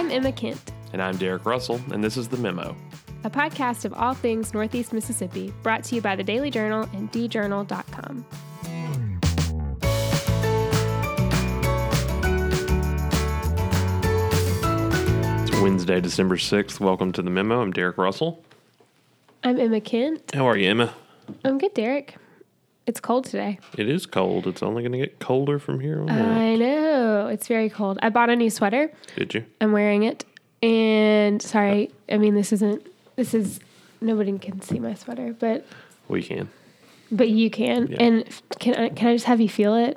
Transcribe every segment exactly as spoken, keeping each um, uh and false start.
I'm Emma Kent. And I'm Derek Russell, and this is The Memo, a podcast of all things Northeast Mississippi, brought to you by the Daily Journal and d journal dot com. It's Wednesday, December sixth. Welcome to The Memo. I'm Derek Russell. I'm Emma Kent. How are you, Emma? I'm good, Derek. It's cold today. It is cold. It's only going to get colder from here on out. I know. It's very cold. I bought a new sweater. Did you? I'm wearing it. And sorry, I mean, this isn't, this is, nobody can see my sweater, but. We can. But you can. Yeah. And can I, can I just have you feel it?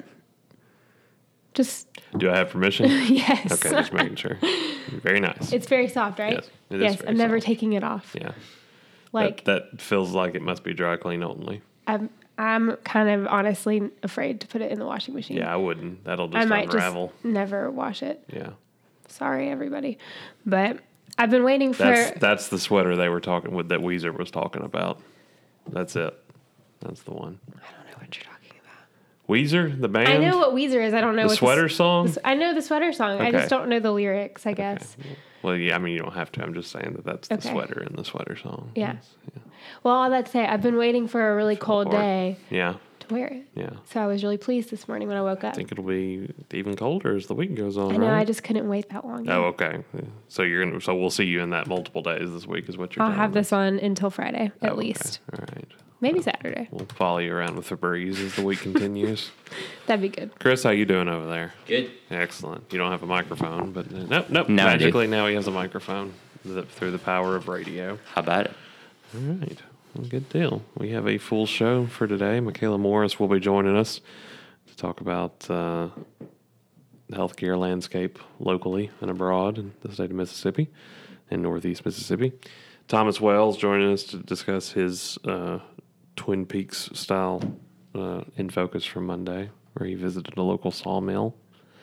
Just. Do I have permission? Yes. Okay, just making sure. Very nice. It's very soft, right? Yes, it is Yes, very I'm never soft. taking it off. Yeah. Like. That, that feels like it must be dry clean only. I'm, I'm kind of honestly afraid to put it in the washing machine. Yeah, I wouldn't. That'll just I might unravel. just never wash it. Yeah. Sorry, everybody. But I've been waiting for... That's that's the sweater they were talking with that Weezer was talking about. That's it. That's the one. I don't know what you're talking about. Weezer, the band? I know what Weezer is. I don't know The what sweater the, song? The, I know the sweater song. I Okay. just don't know the lyrics, I guess. Okay. Well, yeah, I mean, you don't have to. I'm just saying that that's the Okay. sweater in the sweater song. Yeah. Yes, yeah. Well, all that to say, I've been waiting for a really cold Or- day Yeah, to wear it. yeah. So I was really pleased this morning when I woke up. I think it'll be even colder as the week goes on. I know, right? I just couldn't wait that long. Oh, okay. So you're gonna. So we'll see you in that multiple days this week, is what you're. I'll telling have me. this on until Friday, at Oh, okay. least. All right. Maybe Saturday. We'll follow you around with Febreze as the week continues. That'd be good. Chris, how you doing over there? Good. Excellent. You don't have a microphone, but uh, nope, nope. Now I do. Magically, now he has a microphone the, through the power of radio. How about it? All right. Well, good deal. We have a full show for today. Michaela Morris will be joining us to talk about uh, the healthcare landscape locally and abroad in the state of Mississippi and Northeast Mississippi. Thomas Wells joining us to discuss his uh, Twin Peaks style uh, in focus from Monday, where he visited a local sawmill.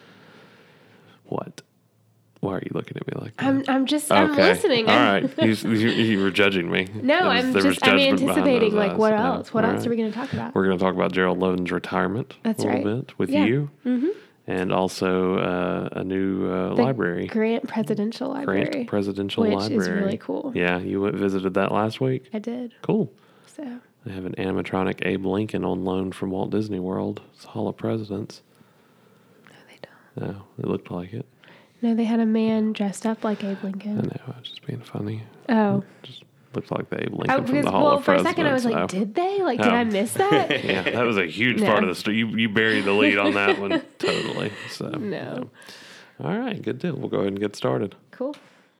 What? Why are you looking at me like that? I'm, I'm just, I'm Okay. listening. All I'm- right. You, you, you were judging me. No, There was- I'm there was just, I'm judgment behind anticipating, those like, eyes. what Yeah. else? What All else right. are we going to talk about? We're going to talk about Gerald Loden's retirement That's a little right. bit with Yeah. you. Mm-hmm. And also uh, a new uh, The library. Grant Presidential Library. Grant Presidential which Library. is really cool. Yeah, you went visited that last week? I did. Cool. So, They have an animatronic Abe Lincoln on loan from Walt Disney World. It's Hall of Presidents. no, they don't. No, it looked like it. No, they had a man dressed up like Abe I Lincoln. know, I was just being funny. Oh. Just looked like the Abe Lincoln Oh, from because, the Hall well, of for a Presidents. second I was like, so- did they? Like, did Oh. I miss that? Yeah, that was a huge No. part of the story. You you buried the lead on that one totally. So No. All right, good deal. We'll go ahead and get started. Cool.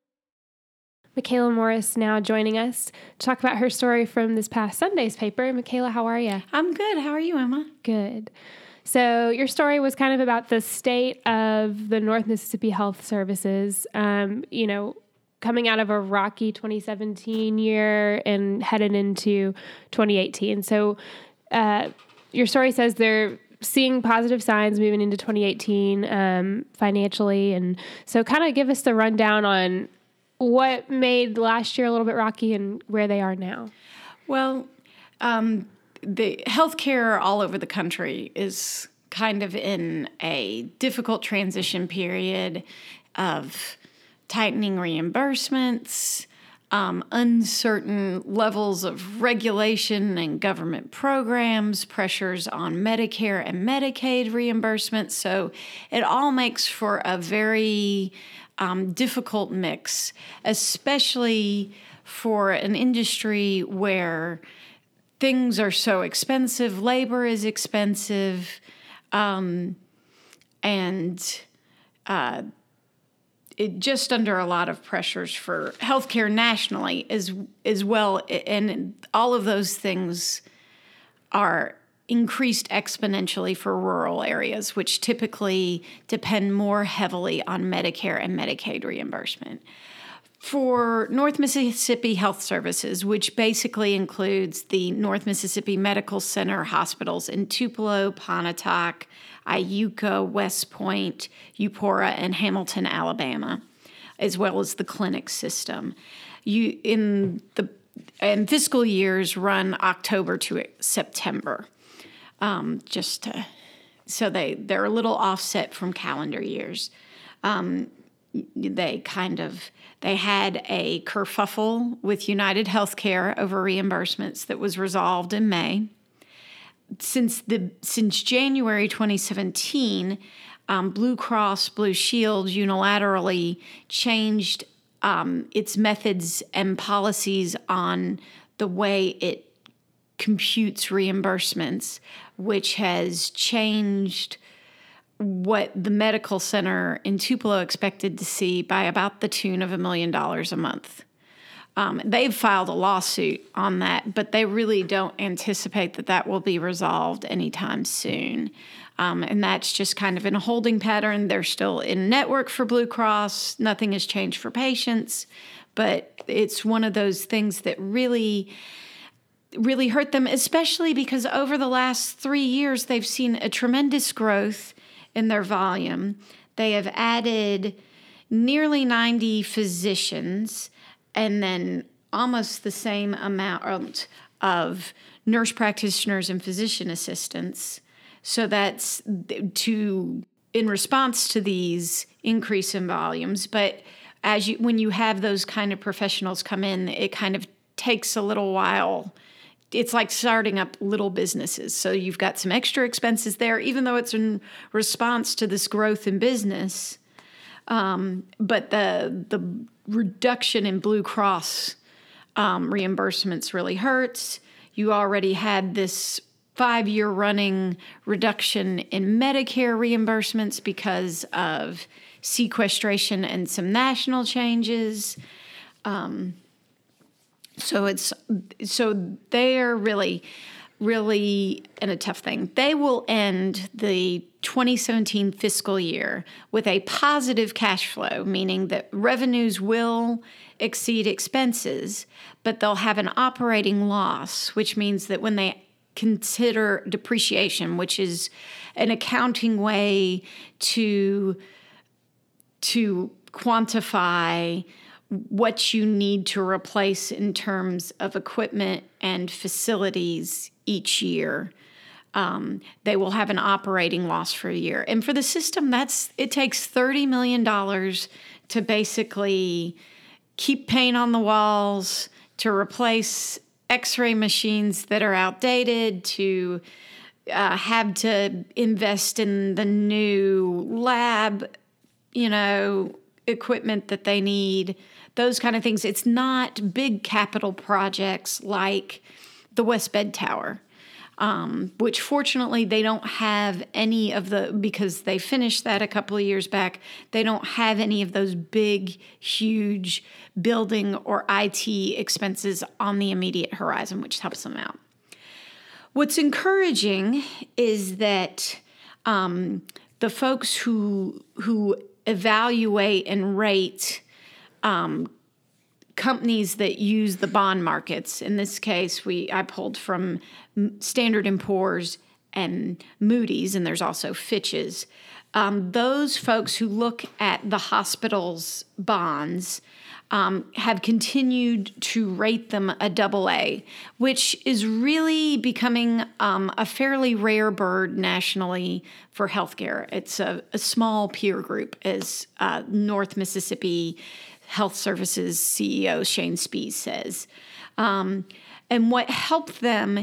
Michaela Morris now joining us to talk about her story from this past Sunday's paper. Michaela, how are you? I'm good. How are you, Emma? Good. So your story was kind of about the state of the North Mississippi Health Services, um, you know, coming out of a rocky twenty seventeen year and headed into twenty eighteen. So uh, your story says they're seeing positive signs moving into twenty eighteen um, financially. And so kind of give us the rundown on what made last year a little bit rocky and where they are now. Well, um, the healthcare all over the country is kind of in a difficult transition period of tightening reimbursements, um, uncertain levels of regulation and government programs, pressures on Medicare and Medicaid reimbursements. So it all makes for a very um, difficult mix, especially for an industry where things are so expensive, labor is expensive, um, and uh, it just under a lot of pressures for healthcare nationally as as well, and all of those things are increased exponentially for rural areas, which typically depend more heavily on Medicare and Medicaid reimbursement. For North Mississippi Health Services, which basically includes the North Mississippi Medical Center hospitals in Tupelo, Pontotoc, Iuka, West Point, Eupora, and Hamilton, Alabama, as well as the clinic system. You in the and fiscal years run October to September, um, just to, so they they're a little offset from calendar years. Um, they kind of they had a kerfuffle with United Healthcare over reimbursements that was resolved in May. Since the since January twenty seventeen, um, Blue Cross Blue Shield unilaterally changed um, its methods and policies on the way it computes reimbursements, which has changed what the medical center in Tupelo expected to see by about the tune of a million dollars a month. Um, they've filed a lawsuit on that, but they really don't anticipate that that will be resolved anytime soon. Um, and that's just kind of in a holding pattern. They're still in network for Blue Cross. Nothing has changed for patients, but it's one of those things that really really hurt them, especially because over the last three years, they've seen a tremendous growth in their volume. They have added nearly ninety physicians and then almost the same amount of nurse practitioners and physician assistants. So that's to in response to these increase in volumes. But as you when you have those kind of professionals come in, it kind of takes a little while. It's like starting up little businesses. So you've got some extra expenses there, even though it's in response to this growth in business. Um, but the the reduction in Blue Cross um, reimbursements really hurts. You already had this five-year running reduction in Medicare reimbursements because of sequestration and some national changes. Um, So it's so they're really, really in a tough thing. They will end the twenty seventeen fiscal year with a positive cash flow, meaning that revenues will exceed expenses, but they'll have an operating loss, which means that when they consider depreciation, which is an accounting way to to quantify what you need to replace in terms of equipment and facilities each year. Um, they will have an operating loss for a year. And for the system, that's it takes thirty million dollars to basically keep paint on the walls, to replace x-ray machines that are outdated, to uh, have to invest in the new lab, you know, equipment that they need, those kind of things. It's not big capital projects like the West Bed Tower, um, which fortunately they don't have any of the, because they finished that a couple of years back, they don't have any of those big, huge building or I T expenses on the immediate horizon, which helps them out. What's encouraging is that um, the folks who who evaluate and rate um, companies that use the bond markets. In this case, we I pulled from Standard and Poor's and Moody's, and there's also Fitch's. Um, those folks who look at the hospital's bonds um, have continued to rate them a double A, which is really becoming um, a fairly rare bird nationally for healthcare. It's a, a small peer group, as uh, North Mississippi Health Services C E O Shane Spees says. Um, and what helped them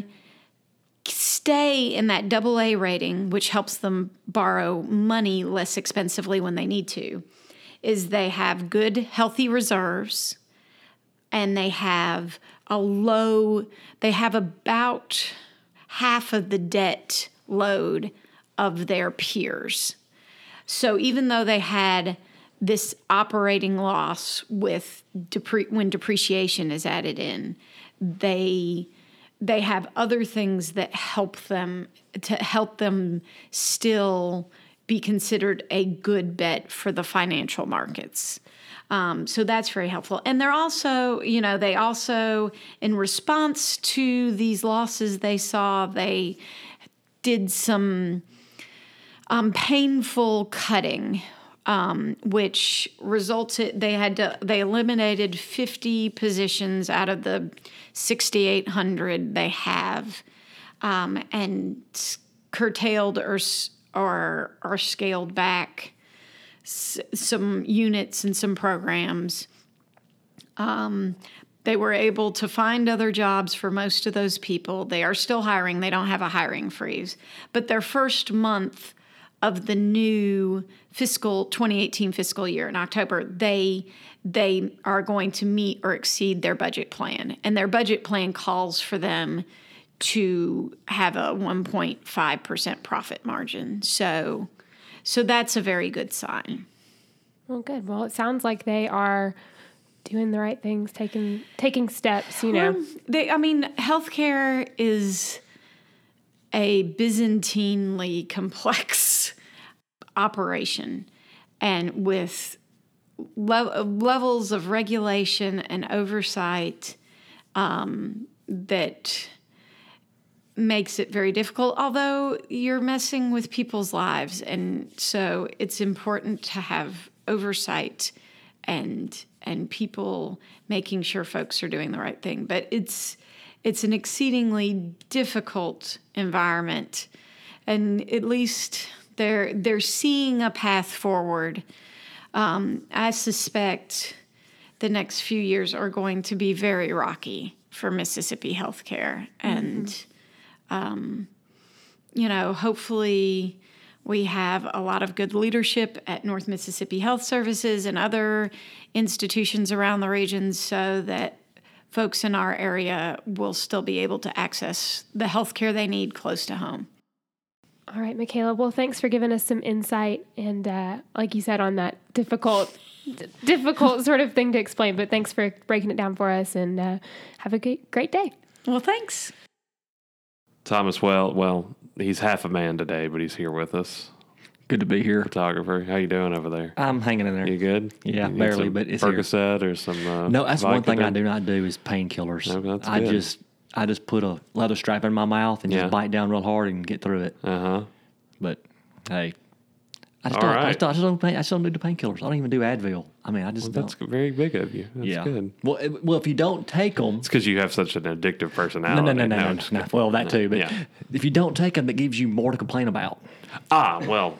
stay in that double A rating, which helps them borrow money less expensively when they need to, is they have good, healthy reserves, and they have a low, they have about half of the debt load of their peers. So even though they had this operating loss with depre- when depreciation is added in, they they have other things that help them to help them still be considered a good bet for the financial markets. Um, so that's very helpful. And they're also, you know, they also, in response to these losses they saw, they did some um, painful cutting, um, which resulted, they had to, they eliminated fifty positions out of the sixty-eight hundred they have, um, and curtailed or or or scaled back s- some units and some programs. Um, they were able to find other jobs for most of those people. They are still hiring. They don't have a hiring freeze. But their first month of the new fiscal twenty eighteen fiscal year in October, they they are going to meet or exceed their budget plan. And their budget plan calls for them to have a one point five percent profit margin. So so that's a very good sign. Well, good. Well, it sounds like they are doing the right things, taking taking steps, you know. Well, they I mean, healthcare is a Byzantinely complex operation, and with le- levels of regulation and oversight um, that makes it very difficult, although you're messing with people's lives. And so it's important to have oversight and and people making sure folks are doing the right thing. But it's it's an exceedingly difficult environment. And at least they're they're seeing a path forward. Um, I suspect the next few years are going to be very rocky for Mississippi healthcare. And mm-hmm. Um, you know, hopefully we have a lot of good leadership at North Mississippi Health Services and other institutions around the region so that folks in our area will still be able to access the health care they need close to home. All right, Michaela. Well, thanks for giving us some insight and, uh, like you said, on that difficult, d- difficult sort of thing to explain. But thanks for breaking it down for us, and uh, have a great, great day. Well, thanks. Thomas, well, well, he's half a man today, but he's here with us. Good to be here. Photographer, how you doing over there? I'm hanging in there. You good? Yeah, you need barely, some but it's Percocet here. or some. Uh, no, that's one thing Vicodin? I do not do is painkillers. No, that's I good. just, I just put a leather strap in my mouth and Yeah. just bite down real hard and get through it. Uh huh. But hey, I just All don't. right. I just, don't, I just don't. pain- I just don't do the painkillers. I don't even do Advil. I mean, I just Well, that's don't. very big of you. That's yeah. good. Well, it- well, if you don't take them, It's because you have such an addictive no, personality. no, no, no, no, I'm no, just no. kidding. Well, that too. But Yeah. if you don't take them, it gives you more to complain about. Ah, well.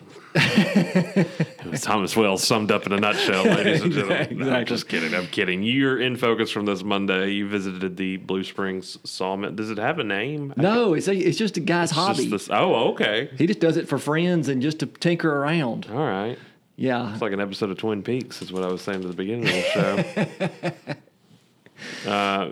It was Thomas Wells summed up in a nutshell, ladies and gentlemen. No, I'm Exactly. just kidding. I'm kidding. You're in focus from this Monday. You visited the Blue Springs Sawmill. Does it have a name? No, it's a, it's just a guy's It's hobby. just this, oh, okay. He just does it for friends and just to tinker around. All right. Yeah. It's like an episode of Twin Peaks, is what I was saying at the beginning of the show. uh,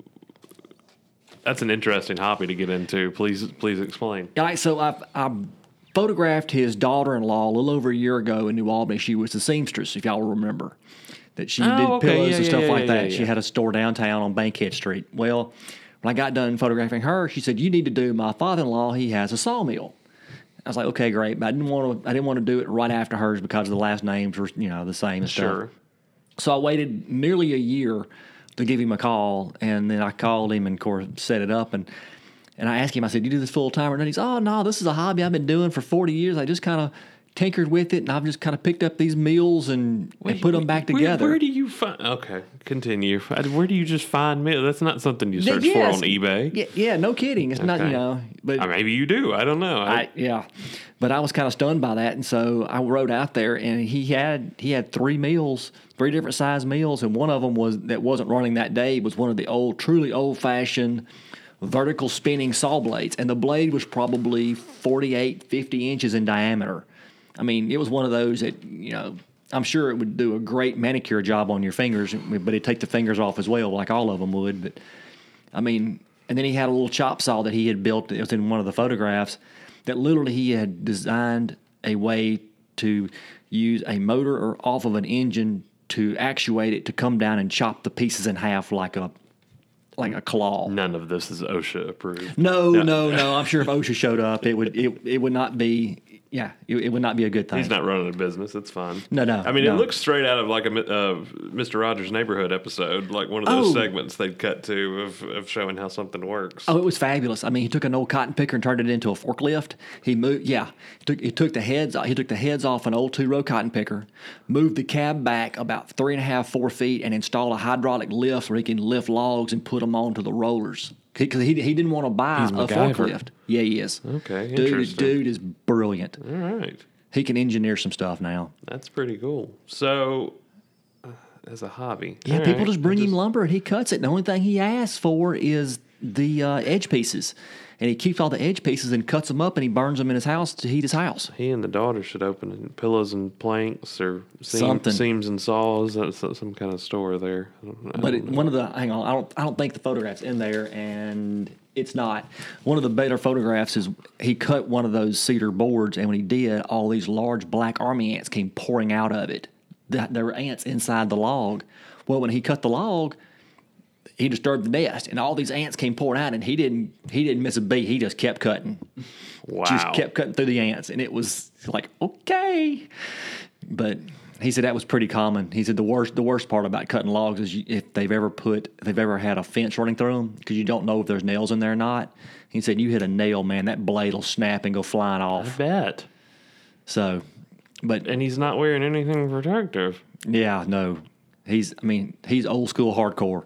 that's an interesting hobby to get into. Please, please explain. All right, so I, I photographed his daughter-in-law a little over a year ago in New Albany. She was a seamstress, if y'all remember, that she Oh, did okay. pillows Yeah, and yeah, stuff yeah, like yeah, that. yeah. She had a store downtown on Bankhead Street. Well, when I got done photographing her, she said, "You need to do my father-in-law. He has a sawmill." I was like, "Okay, great," but I didn't want to. I didn't want to do it right after hers because the last names were, you know, the same and Sure. stuff. So I waited nearly a year to give him a call, and then I called him and, of course, set it up. And and I asked him, I said, "You do this full time?" And he's, "Oh, no, this is a hobby I've been doing for forty years. I just kind of tinkered with it, and I've just kind of picked up these meals and, and put them back Where- together." Where do you find? Okay, continue. Where do you just find meal? That's not something you search Yes. for on eBay. Yeah, yeah, no kidding. It's not, Okay. you know, but Uh, maybe you do. I don't know. I, I, yeah, but I was kind of stunned by that, and so I rode out there, and he had he had three meals, three different size meals, and one of them was that wasn't running that day was one of the old, truly old fashioned vertical spinning saw blades, and the blade was probably forty-eight, fifty inches in diameter. I mean, it was one of those that, you know, I'm sure it would do a great manicure job on your fingers, but it'd take the fingers off as well, like all of them would. But I mean, and then he had a little chop saw that he had built. It was in one of the photographs that literally he had designed a way to use a motor or off of an engine to actuate it to come down and chop the pieces in half like a like a claw. none of this is OSHA approved. No, no, no. I'm sure if OSHA showed up, it would it, it would not be. Yeah, it, it would not be a good thing. He's not running a business. It's fine. No, no, I mean, no. it looks straight out of like a Mi- uh, Mister Rogers' Neighborhood episode, like one of those Oh. segments they'd cut to of, of showing how something works. Oh, it was fabulous. I mean, he took an old cotton picker and turned it into a forklift. He moved, yeah, he took, he took the heads. He took the heads off an old two-row cotton picker, moved the cab back about three and a half, four feet, and installed a hydraulic lift where he can lift logs and put them onto the rollers. Because he, he didn't want to buy He's a MacGyver. forklift. Yeah, he is. Okay, dude, interesting. dude is brilliant. All right. he can engineer some stuff now. That's pretty cool. So, uh, as a hobby, Yeah, all people right, just bring I him lumber and he cuts it. The only thing he asks for is the uh, edge pieces. And he keeps all the edge pieces and cuts them up and he burns them in his house to heat his house. He and the daughter should open pillows and planks or seam, Something. seams and saws. That's some kind of store there. I don't, I But don't it, know. one of the hang on, I don't I don't think the photograph's in there, and it's not. One of the better photographs is he cut one of those cedar boards, and when he did, all these large black army ants came pouring out of it. That there were ants inside the log. Well, when he cut the log, he disturbed the nest, and all these ants came pouring out, and he didn't he didn't miss a beat. He just kept cutting, Wow. just kept cutting through the ants, and it was like okay. But he said that was pretty common. He said the worst the worst part about cutting logs is you, if they've ever put if they've ever had a fence running through them because you don't know if there's nails in there or not. He said you hit a nail, man, that blade will snap and go flying I off. bet. So, but And he's not wearing anything protective. yeah, no, he's I mean he's old school hardcore.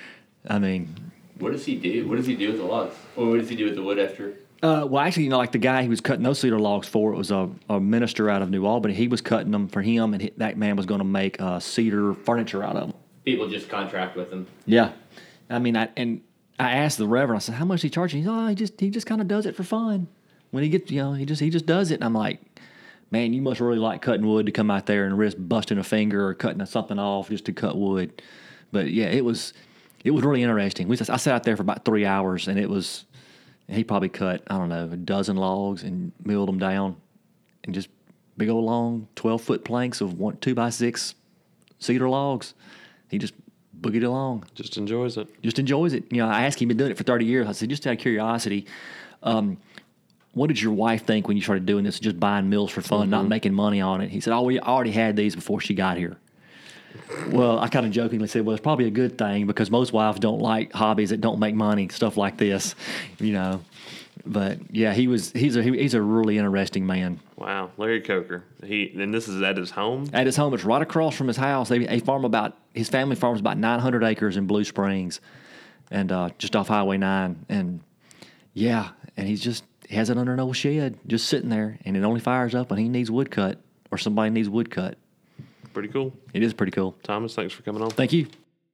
I mean, What does he do? What does he do with the logs? Or what does he do with the wood after? uh, well, actually, you know, like the guy he was cutting those cedar logs for, it was a, a minister out of New Albany. He was cutting them for him, and he, that man was going to make uh, cedar furniture out of them. People just contract with him. Yeah, I mean, I and I asked the Reverend. I said, "How much is he charging?" He said, "Oh, he just he just kind of does it for fun. When he gets, you know, he just he just does it." And I'm like, "Man, you must really like cutting wood to come out there and risk busting a finger or cutting something off just to cut wood." But yeah, it was it was really interesting. We just, I sat out there for about three hours, and it was he probably cut I don't know a dozen logs and milled them down, and just big old long twelve foot planks of one two by six cedar logs. He just boogied along. Just enjoys it. Just enjoys it. You know, I asked him, he'd been doing it for thirty years. I said, just out of curiosity, um, what did your wife think when you started doing this, just buying mills for fun, not making money on it? He said, oh, we already had these before she got here. Well, I kind of jokingly said, well, it's probably a good thing because most wives don't like hobbies that don't make money, stuff like this, you know. But yeah, he was he's a he's a really interesting man. Wow, Larry Coker. He and this is at his home. At his home, it's right across from his house. They, they farm about his family farms about nine hundred acres in Blue Springs, and uh, just off Highway nine. And yeah, and he's just he has it under an old shed, just sitting there, and it only fires up when he needs wood cut or somebody needs wood cut. Pretty cool. It is pretty cool. Thomas, thanks for coming on. Thank you.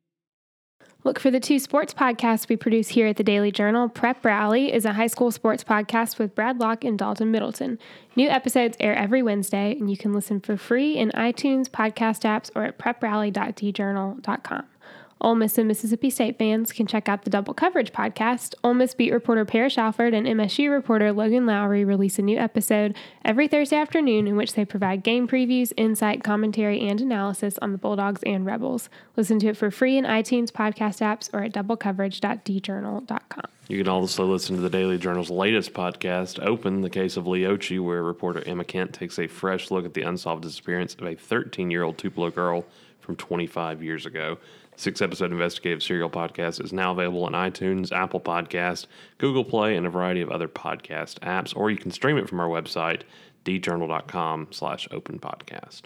Look for the two sports podcasts we produce here at the Daily Journal. Prep Rally is a high school sports podcast with Brad Locke and Dalton Middleton. New episodes air every Wednesday, and you can listen for free in iTunes, podcast apps, or at prep rally dot d journal dot com. Ole Miss and Mississippi State fans can check out the Double Coverage podcast. Ole Miss beat reporter Parrish Alford and M S U reporter Logan Lowry release a new episode every Thursday afternoon in which they provide game previews, insight, commentary, and analysis on the Bulldogs and Rebels. Listen to it for free in iTunes, podcast apps, or at double coverage dot d journal dot com. You can also listen to the Daily Journal's latest podcast, Open, the Case of Leochi, where reporter Emma Kent takes a fresh look at the unsolved disappearance of a thirteen-year-old Tupelo girl from twenty-five years ago. Six-episode investigative serial podcast is now available on iTunes, Apple Podcast, Google Play, and a variety of other podcast apps, or you can stream it from our website, d journal dot com slash open podcast.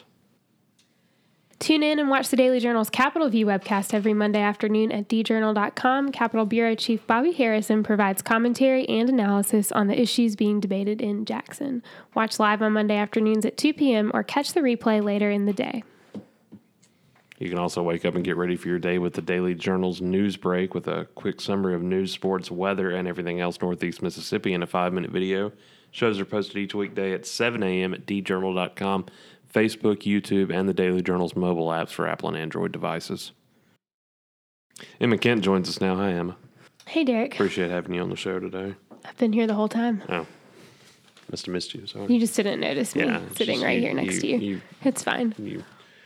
Tune in and watch the Daily Journal's Capitol View webcast every Monday afternoon at d journal dot com. Capitol Bureau Chief Bobby Harrison provides commentary and analysis on the issues being debated in Jackson. Watch live on Monday afternoons at two p.m. or catch the replay later in the day. You can also wake up and get ready for your day with the Daily Journal's news break with a quick summary of news, sports, weather, and everything else Northeast Mississippi in a five-minute video. Shows are posted each weekday at seven a.m. at d journal dot com, Facebook, YouTube, and the Daily Journal's mobile apps for Apple and Android devices. Emma Kent joins us now. Hi, Emma. Hey, Derek. Appreciate having you on the show today. I've been here the whole time. Oh, must have missed you. Sorry. You just didn't notice me Yeah, it's sitting just right you- here next you- to you. you- It's fine. You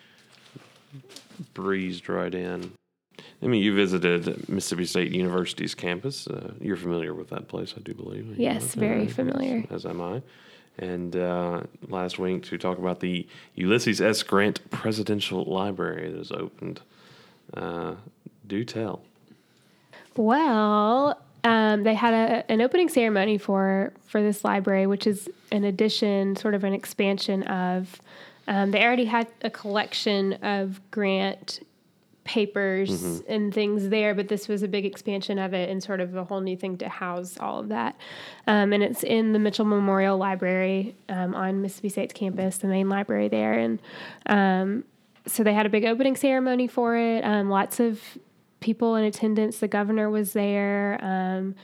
breezed right in. I mean, you visited Mississippi State University's campus. Uh, you're familiar with that place, I do believe. You Yes, know, very uh, familiar. As, as am I. And uh, last week to talk about the Ulysses S. Grant Presidential Library that is opened. Uh, do tell. Well, um, they had a, an opening ceremony for, for this library, which is an addition, sort of an expansion of. Um, they already had a collection of Grant papers Mm-hmm. and things there, but this was a big expansion of it and sort of a whole new thing to house all of that. Um, and it's in the Mitchell Memorial Library um, on Mississippi State's campus, the main library there. And um, so they had a big opening ceremony for it. Um, lots of people in attendance. The governor was there. Um,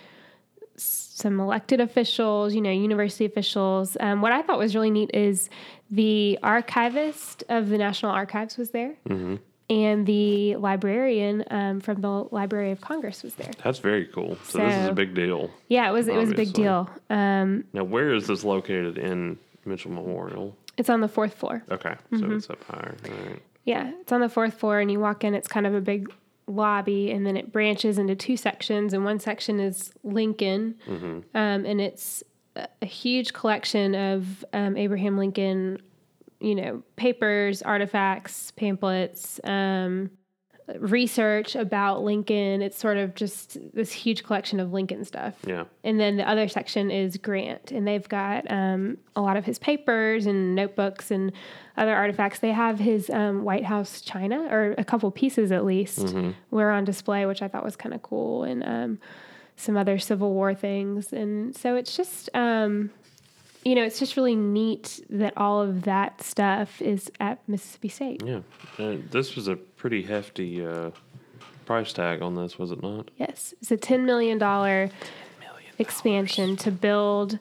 some elected officials, you know, university officials. Um, what I thought was really neat is the archivist of the National Archives was there. Mm-hmm. And the librarian um, from the Library of Congress was there. That's very cool. So, this is So- a big deal. Yeah, it was it was a big Obviously. deal. Um, Now, where is this located in Mitchell Memorial? it's on the fourth floor. Okay, so it's up higher. All right. Yeah, it's on the fourth floor, and you walk in. It's kind of a big lobby, and then it branches into two sections. And one section is Lincoln, um, and it's a, a huge collection of um, Abraham Lincoln, you know, papers, artifacts, pamphlets, um, research about Lincoln. It's sort of just this huge collection of Lincoln stuff. Yeah. And then the other section is Grant, and they've got um, a lot of his papers and notebooks and other artifacts. They have his um, White House china, or a couple pieces at least, were on display, which I thought was kind of cool, and um, some other Civil War things. And so it's just, um, you know, it's just really neat that all of that stuff is at Mississippi State. Yeah. Uh, this was a pretty hefty uh, price tag on this, was it not? Yes, it's a ten million dollars expansion to build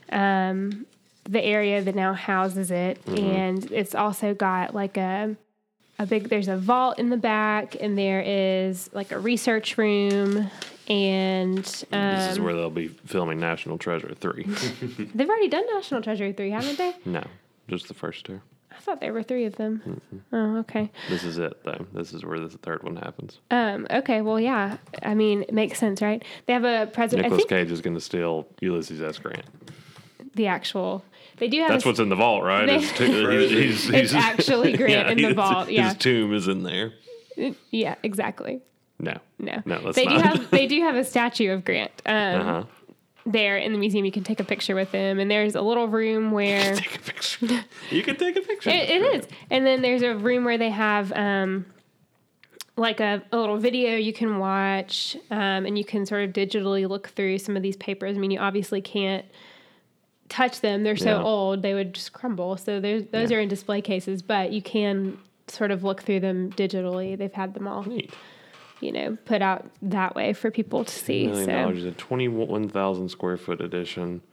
um, the area that now houses it, and it's also got like a a big. There's a vault in the back, and there is like a research room, and um, This is where they'll be filming National Treasure three. they've already done National Treasure three, haven't they? No, just the first two. I thought there were three of them. Oh, okay. This is it, though. This is where the third one happens. Um, okay. Well, yeah. I mean, it makes sense, right? They have a president. I Nicolas think Cage is going to steal Ulysses S. Grant. the actual. They do have. That's a, what's in the vault, right? They- His to- he's, he's, It's he's- actually Grant in the his- vault, yeah. His tomb is in there. Yeah. Exactly. No. No. No, that's they not. do have. They do have a statue of Grant. Um, Uh-huh. There in the museum, you can take a picture with him, and there's a little room where Take a picture. You can take a picture. it, it is, and then there's a room where they have um, like a, a little video you can watch, um, and you can sort of digitally look through some of these papers. I mean, you obviously can't touch them; they're so Yeah. old they would just crumble. So there's, those Yeah. are in display cases, but you can sort of look through them digitally. They've had them all, Neat. you know, put out that way for people to see. Million So dollars, a twenty-one thousand square foot edition,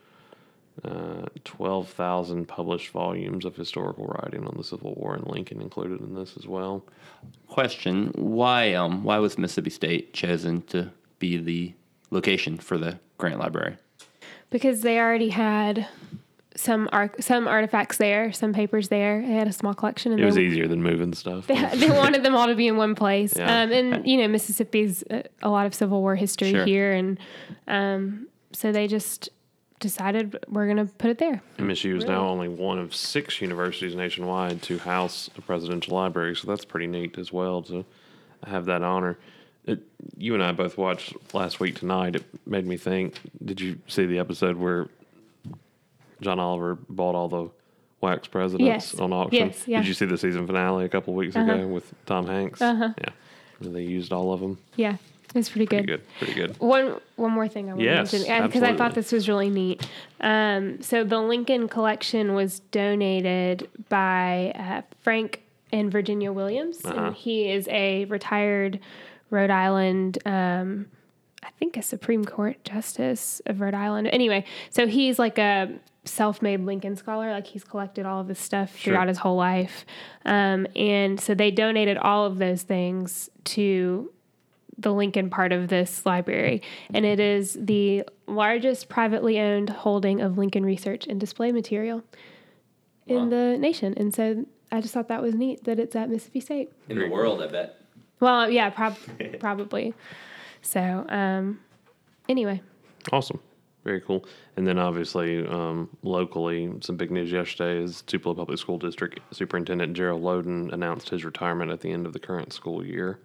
uh, twelve thousand published volumes of historical writing on the Civil War and Lincoln included in this as well. Question: Why um why was Mississippi State chosen to be the location for the Grant Library? because they already had some ar- some artifacts there, some papers there. They had a small collection, and It was they, easier than moving stuff. they, they wanted them all to be in one place. Yeah. Um, and you know, Mississippi's a, a lot of Civil War history Sure. here, and um, so they just decided we're going to put it there. M S U is now only one of six universities nationwide to house a presidential library, so that's pretty neat as well to have that honor. It, you and I both watched last week tonight. It made me think. Did you see the episode where John Oliver bought all the wax presidents Yes. on auction? Yes, yeah. Did you see the season finale a couple weeks Uh-huh. ago with Tom Hanks? Uh-huh. Yeah, they used all of them. Yeah, it's pretty good. Pretty good. Pretty good. One one more thing I want Yes, to mention because I thought absolutely. this was really neat. Um, so the Lincoln collection was donated by uh, Frank and Virginia Williams, Uh-huh. and he is a retired Rhode Island. Um, I think a Supreme Court justice of Rhode Island. Anyway, so he's like a self-made Lincoln scholar. Like he's collected all of this stuff Sure. throughout his whole life, um, and so they donated all of those things to the Lincoln part of this library, and it is the largest privately owned holding of Lincoln research and display material in Wow. the nation. And so I just thought that was neat that it's at Mississippi State. In the world, I bet. Well, yeah, prob- probably. So, um, anyway, Awesome. Very cool. And then obviously, um, locally, some big news yesterday is Tupelo Public School District Superintendent Gerald Loden announced his retirement at the end of the current school year.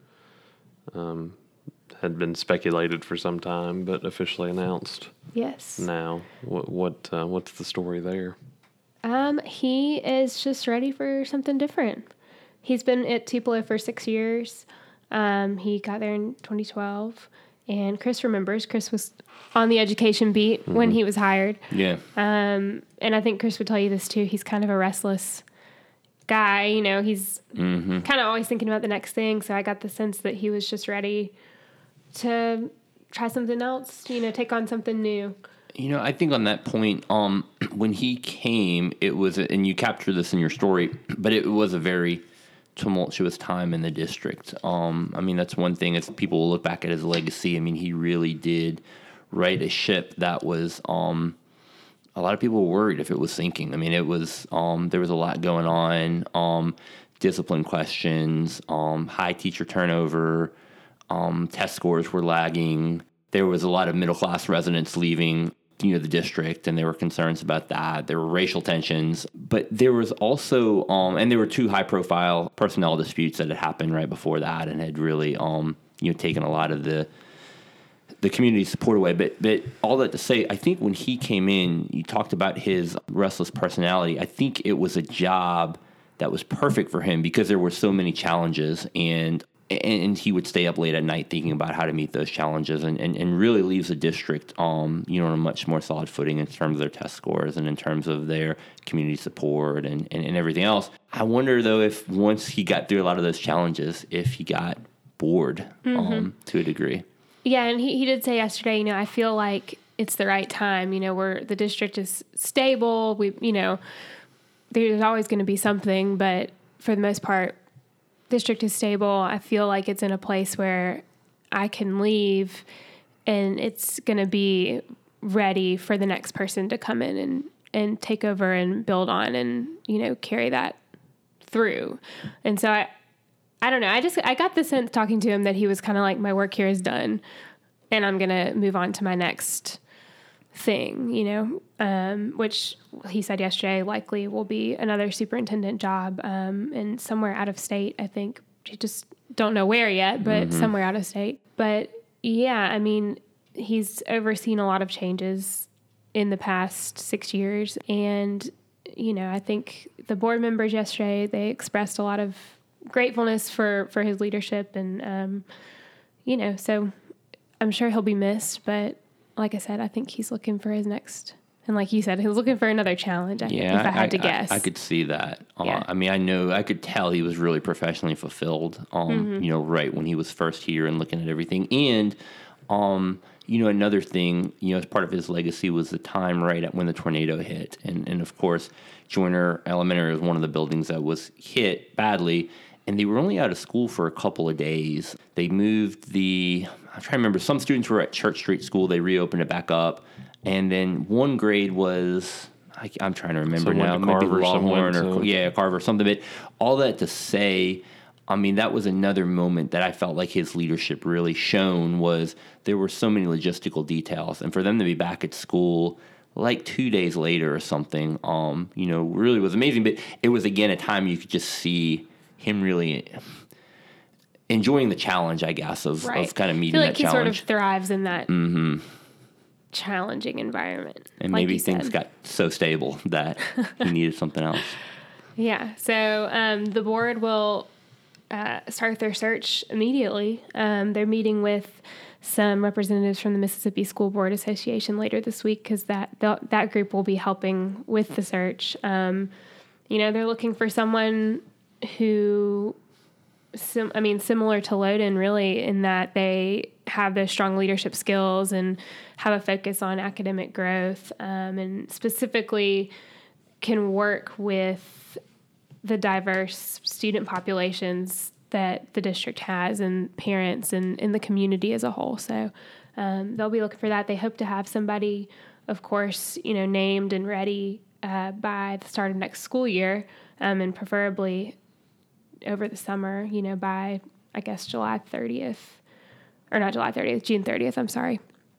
Um, had been speculated for some time, but officially announced yes. now. What what uh, what's the story there? Um, he is just ready for something different. He's been at Tupelo for six years. Um, he got there in twenty twelve, and Chris remembers. Chris was on the education beat mm-hmm. when he was hired. Yeah. Um, and I think Chris would tell you this too. He's kind of a restless guy. You know, he's mm-hmm. kind of always thinking about the next thing. So I got the sense that he was just ready to try something else, you know, take on something new. You know, I think on that point, um, when he came, it was, and you capture this in your story, but it was a very tumultuous time in the district. Um, I mean, that's one thing as people will look back at his legacy. I mean, he really did right a ship that was, um, a lot of people were worried if it was sinking. I mean, it was, um, there was a lot going on, um, discipline questions, um, high teacher turnover, um, test scores were lagging. There was a lot of middle-class residents leaving, you know, the district, and there were concerns about that. There were racial tensions, but there was also, um, and there were two high-profile personnel disputes that had happened right before that, and had really, um, you know, taken a lot of the the community support away. But but all that to say, I think when he came in, you talked about his restless personality. I think it was a job that was perfect for him because there were so many challenges, and and he would stay up late at night thinking about how to meet those challenges, and, and, and really leaves the district, um, you know, on a much more solid footing in terms of their test scores and in terms of their community support and, and, and everything else. I wonder, though, if once he got through a lot of those challenges, if he got bored mm-hmm. um, to a degree. Yeah, and he, he did say yesterday, you know, I feel like it's the right time, you know, where the district is stable. We, you know, there's always going to be something, but for the most part, district is stable. I feel like it's in a place where I can leave and it's going to be ready for the next person to come in and, and take over and build on and, you know, carry that through. And so I, I don't know. I just, I got the sense talking to him that he was kind of like, my work here is done and I'm going to move on to my next thing, you know, um, which he said yesterday likely will be another superintendent job um, and somewhere out of state, I think. You just don't know where yet, but mm-hmm. somewhere out of state. But yeah, I mean, he's overseen a lot of changes in the past six years. And, you know, I think the board members yesterday, they expressed a lot of gratefulness for, for his leadership. And, um, you know, so I'm sure he'll be missed, but like I said, I think he's looking for his next, and like you said, he was looking for another challenge. I yeah, think, if I had I, to guess, I, I could see that. Uh, yeah. I mean, I know, I could tell he was really professionally fulfilled. Um, mm-hmm. You know, right when he was first here and looking at everything, and um, you know, another thing, you know, as part of his legacy was the time right at when the tornado hit, and and of course, Joyner Elementary was one of the buildings that was hit badly. And they were only out of school for a couple of days. They moved the, I'm trying to remember, some students were at Church Street School. They reopened it back up. And then one grade was, I, I'm trying to remember Someone now, to maybe Carver, Longhorn or, to... yeah, Carver, something. But all that to say, I mean, that was another moment that I felt like his leadership really shone, was there were so many logistical details. And for them to be back at school like two days later or something, um, you know, really was amazing. But it was, again, a time you could just see him really enjoying the challenge, I guess, of, right. of kind of meeting I feel like that he challenge. sort of thrives in that mm-hmm. challenging environment. And like maybe things said. got so stable that he needed something else. Yeah. So um, the board will uh, start their search immediately. Um, they're meeting with some representatives from the Mississippi School Board Association later this week because that that group will be helping with the search. Um, you know, they're looking for someone who, sim- I mean, similar to Loden, really, in that they have those strong leadership skills and have a focus on academic growth, um, and specifically can work with the diverse student populations that the district has and parents and in the community as a whole. So um, they'll be looking for that. They hope to have somebody, of course, you know, named and ready uh, by the start of next school year, um, and preferably over the summer, you know, by, I guess, July thirtieth, or not July thirtieth, June thirtieth, I'm sorry.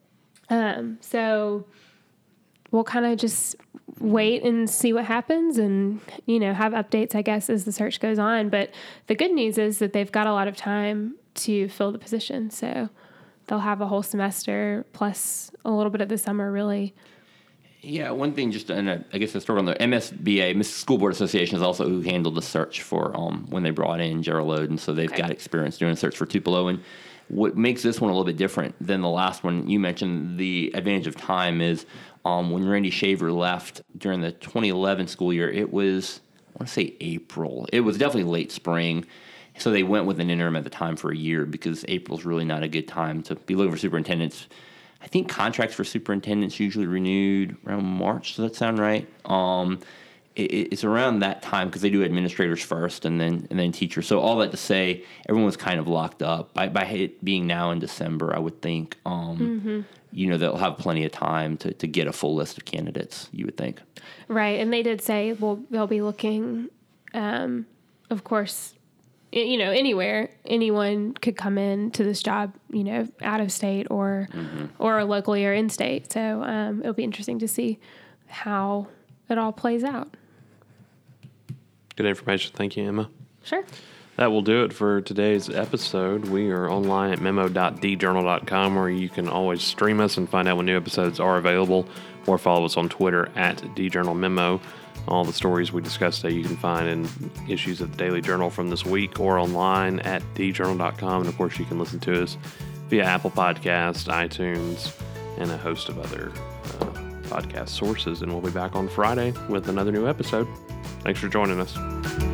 Um, so we'll kind of just wait and see what happens and, you know, have updates, I guess, as the search goes on. But the good news is that they've got a lot of time to fill the position. So they'll have a whole semester plus a little bit of the summer, really. Yeah, one thing just, and uh, I guess the story on the M S B A, Mississippi School Board Association, is also who handled the search for um, when they brought in Gerald Loden, so they've Okay. got experience doing a search for Tupelo. And what makes this one a little bit different than the last one you mentioned, the advantage of time, is um, when Randy Shaver left during the twenty eleven school year, it was, I want to say April. It was definitely late spring. So they went with an interim at the time for a year because April's really not a good time to be looking for superintendents. I think contracts for superintendents usually renewed around March. Does that sound right? Um, it, it's around that time because they do administrators first and then and then teachers. So all that to say, everyone was kind of locked up. By, by it being now in December, I would think, um, mm-hmm. you know, they'll have plenty of time to, to get a full list of candidates, you would think. Right. And they did say, well, they'll be looking, um, of course, you know, anywhere, anyone could come in to this job, you know, out of state or mm-hmm. or locally or in state. So um, it'll be interesting to see how it all plays out. Good information. Thank you, Emma. Sure. That will do it for today's episode. We are online at memo dot d journal dot com, where you can always stream us and find out when new episodes are available, or follow us on Twitter at djournalmemo. All the stories we discussed today you can find in issues of the Daily Journal from this week or online at d journal dot com. And, of course, you can listen to us via Apple Podcasts, iTunes, and a host of other uh, podcast sources. And we'll be back on Friday with another new episode. Thanks for joining us.